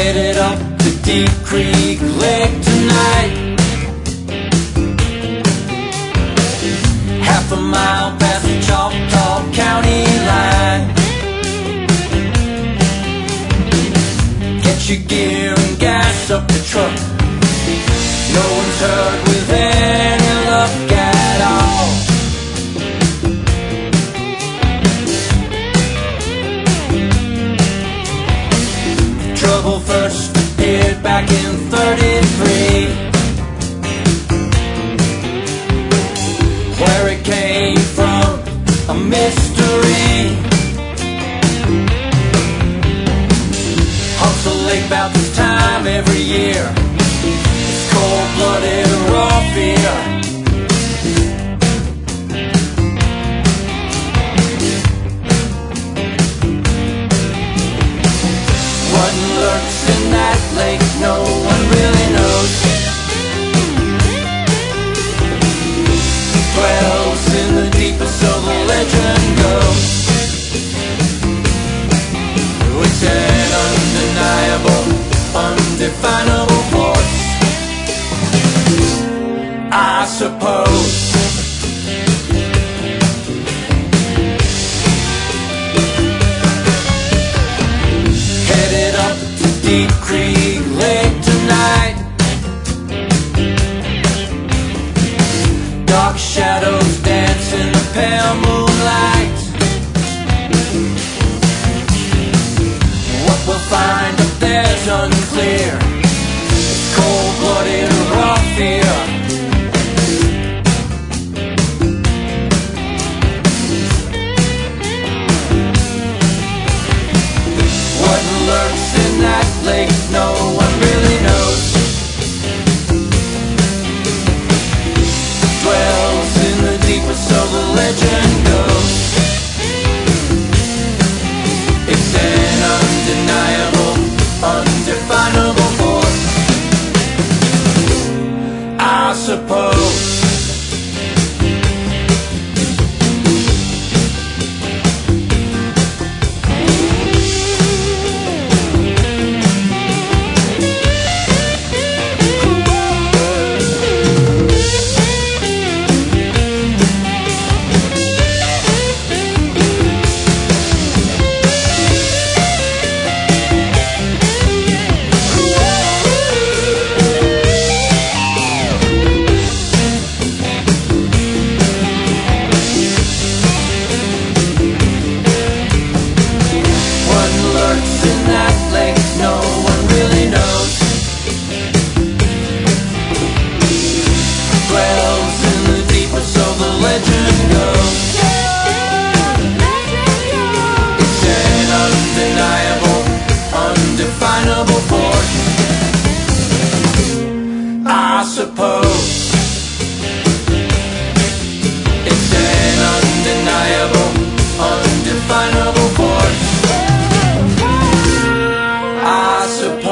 Headed up to Deep Creek Lake tonight, half a mile past the Choctaw County line. Get your gear and gas up the truck. No one's heard with any luck at all. Trouble first appeared back in '33. Where it came from, a mystery. Hunts a lake about this time every year. It's cold-blooded, raw fear. What lurks in that lake, no one really knows. Dwells in the deepest, so the legend goes. It's an undeniable, undefinable force, I suppose. Headed up to Deep Creek Lake tonight. Dark shadows dance in the pale moonlight. What we'll find up there's unclear. It's cold-blooded, raw fear. What lurks in that lake, no one really knows. Dwells in the deepest, so the legend goes. It's an undeniable, undefinable force, I suppose. In that lake, no one really knows. Dwells in the deepest, so the legend goes. It's an undeniable, undefinable force, I suppose. It's an undeniable, undefinable force, I suppose.